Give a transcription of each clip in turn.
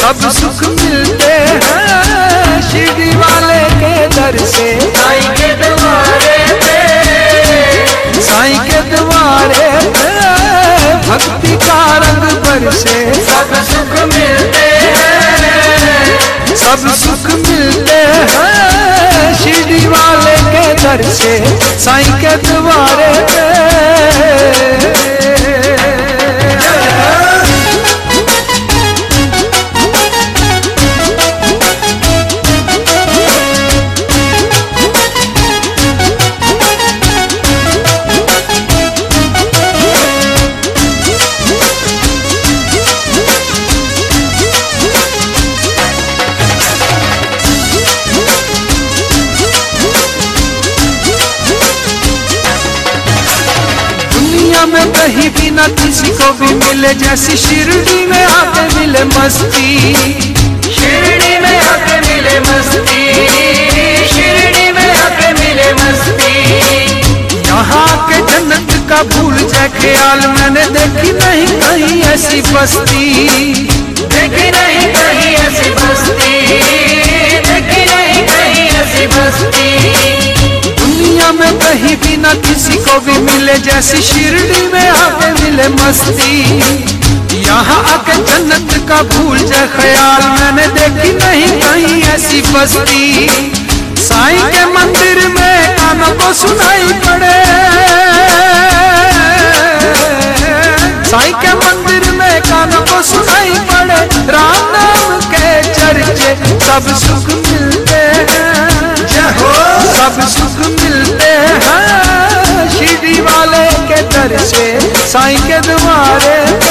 सब सुख मिलते हैं शिरडी वाले के दर से। साईं के द्वारे पे, साईं के द्वारे पे भक्ति का रंग बरसे। सब सुख मिलते हैं, सब सुख मिलते हैं शिरडी वाले के दर से, साईं के द्वारे पे। में कहीं भी न किसी को भी मिले जैसी शिरडी में आके मिले मस्ती। शिरडी में आके मिले मस्ती, शिरडी में आके मिले मस्ती। यहाँ के जन्नत का भूल जाए ख्याल मैंने देखी नहीं कहीं ऐसी बस्ती। देखी नहीं कहीं ऐसी बस्ती, देखी नहीं कहीं ऐसी बस्ती। दुनिया में कहीं भी न किसी को भी मिले जैसी शिरडी में आके मिले मस्ती। यहाँ आके जन्नत का भूल जाए ख्याल मैंने देखी नहीं कहीं ऐसी बस्ती। साईं के मंदिर में कानों को सुनाई पड़े, साईं के मंदिर में कानों को सुनाई पड़े राम नाम के चर्चे। सब सुख मिलते हैं, जय हो, सब सुख मिलते हैं शिरडी वाले के दर से, साईं के द्वारे पे।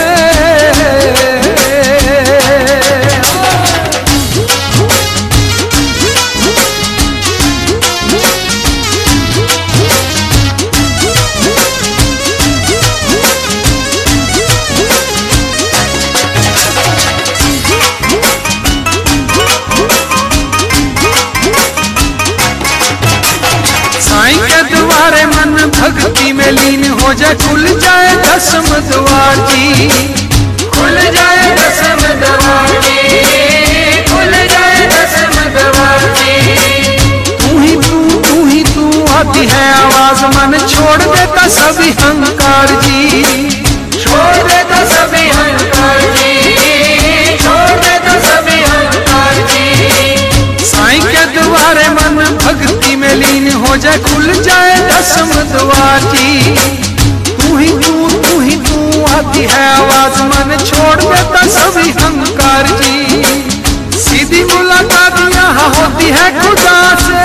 साईं के द्वारे मन भक्ति में लीन हो जाए खुल जाए दसम द्वार जी। खुल जाए दसम द्वार जी, खुल जाए दसम द्वार जी। तू ही तू आती है आवाज मन छोड़ देता सभी अहंकार जी। छोड़ देता सभी अहंकार जी, छोड़ देता सभी अहंकार जी। साईं के द्वारे मन भक्ति में लीन हो जाए खुल जाए दसम द्वार जी। तू ही तू आती है आवाज मन छोड़ देता सभी अहंकार जी। सीधी मुलाकात यहाँ होती है खुदा से,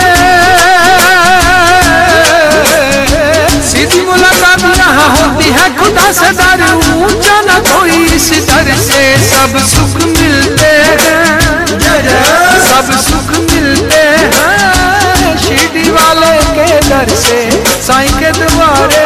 सीधी मुलाकात यहाँ होती है खुदा से। दर ऊंचा न कोई इस दर से, सब सुख मिलते हैं, सब सुख मिलते हैं शिरडी वाले के दर से, साईं के द्वारे।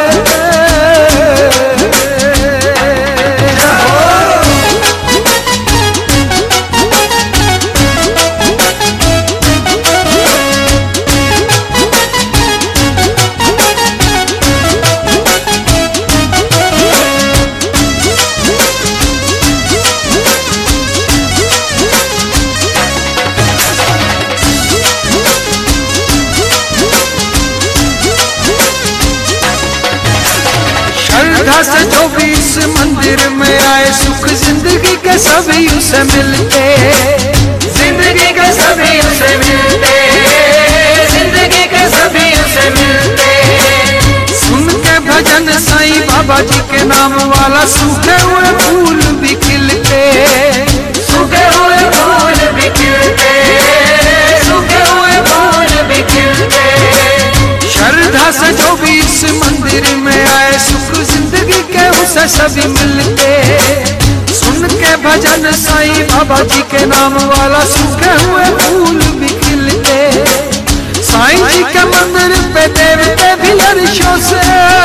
श्रद्धा से जो भी इस मंदिर में आए सुख जिंदगी के सभी उसे मिलते। जिंदगी के सभी उसे मिलते, जिंदगी के सभी उसे मिलते। सुन के भजन साईं बाबा जी के नाम वाला सूखे हुए फूल भी खिलते। सूखे हुए फूल भी खिलते, सूखे हुए फूल भी खिलते। श्रद्धा से जो भी इस मंदिर में आए सुख जिंदगी के उसे सभी मिलते। सुन के भजन साईं बाबा जी के नाम वाला सूखे हुए फूल भी खिलते। साईं जी के मंदिर पे देवते भी अर्शों से,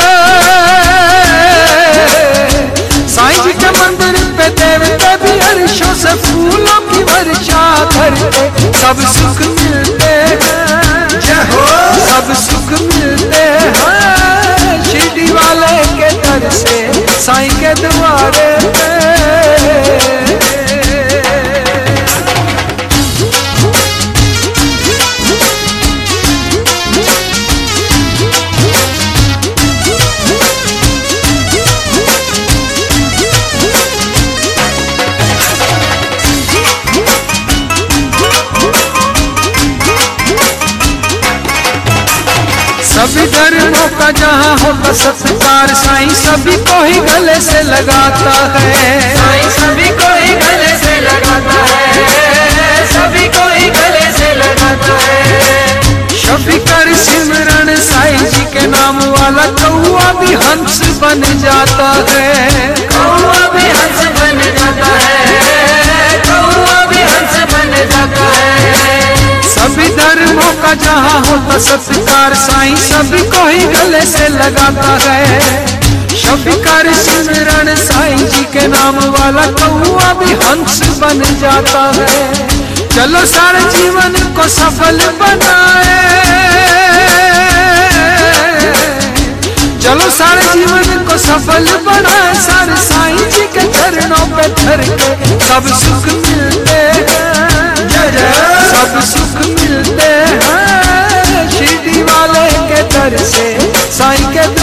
साईं जी के मंदिर पे देवते भी अर्शों से फूलों की वर्षा करते। सब सुख मिलते हैं, जय हो, सब सुख मिलते हैं शिरडी वाले के दर से, साईं के द्वारे पे। का जहाँ होता सत्कार, साईं सभी को ही गले से लगाता है। साईं सभी को ही गले से लगाता है, सभी को ही गले से लगाता है। शफी कर सिमरन साईं जी के नाम वाला कौआ भी हंस बन जाता है। कौआ भी हंस बन जाता है, कौआ भी हंस बन जाता है। सभी धर्मों का जहाँ होता सत्कार, साईं सभी को ही गले से लगाता है। शफी कर सिमरन साईं जी के नाम वाला कौआ भी हंस बन जाता है। चलो सारे जीवन को सफल बनाए, चलो सारे जीवन को सफल बनाए, सारे साईं जी के चरणों पे धर के सब सुख मिलते हैं। जय जय सब सुख मिलते हैं, शिरडी वाले के दर से साईं के